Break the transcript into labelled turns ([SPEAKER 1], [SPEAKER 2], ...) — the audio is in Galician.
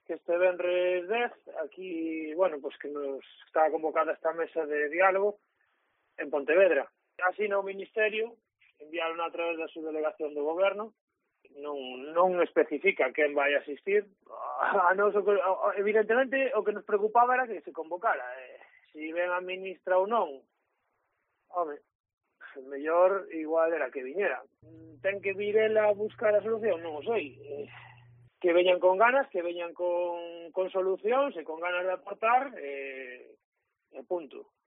[SPEAKER 1] que este venres 10, aquí, bueno, pues que nos está convocada esta mesa de diálogo en Pontevedra. Así no o Ministerio, enviaron a través da subdelegación do Goberno, non especifica quen vai asistir. A nos, evidentemente, o que nos preocupaba era que se convocara. Se ven a ministra ou non, home, mellor igual era que viñera. Ten que vir ela a buscar a solución? Non o sei. Que veñan con ganas, que veñan con solucións e con ganas de aportar, punto.